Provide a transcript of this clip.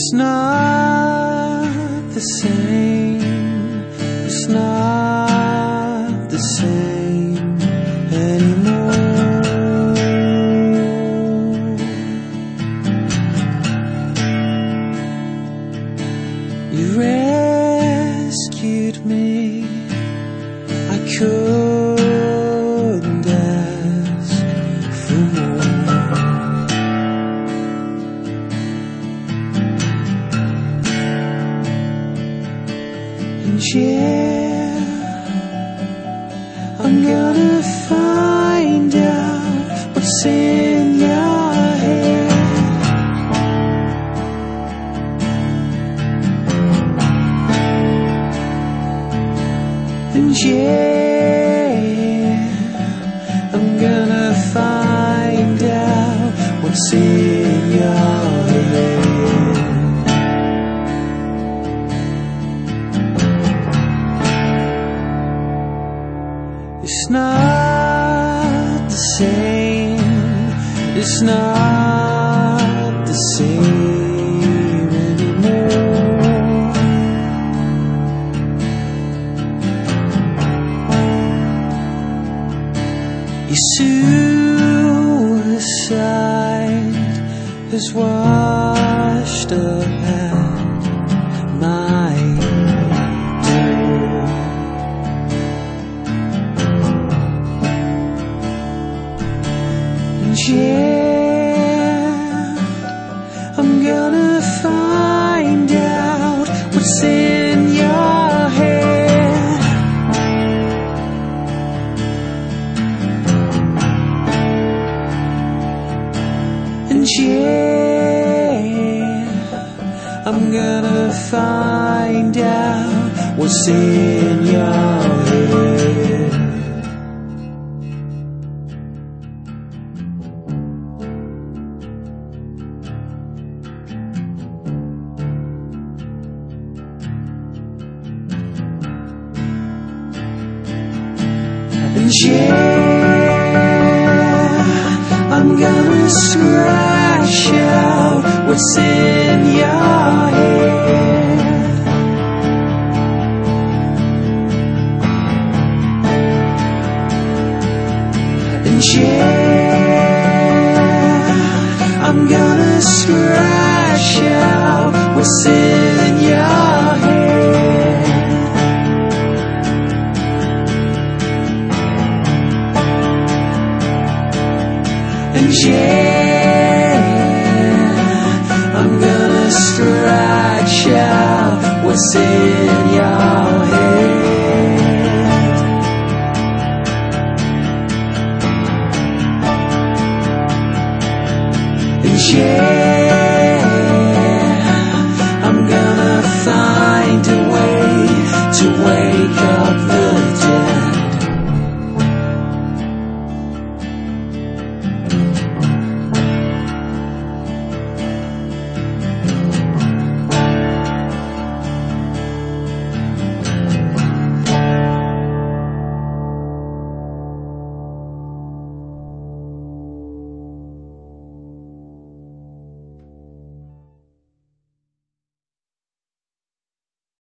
It's not the same. It's not the same anymore. You rescued me. I couldn't ask for more. And yeah, I'm gonna find out what's in your head. And yeah, I'm gonna find out what's in your head. It's not the same. It's not the same anymore. Your suicide has washed up at my door. And yeah, I'm gonna find out what's in your head. And yeah, I'm gonna find out what's in your head. And yeah, I'm gonna scratch out what's in your head. And yeah, I'm gonna scratch out what's in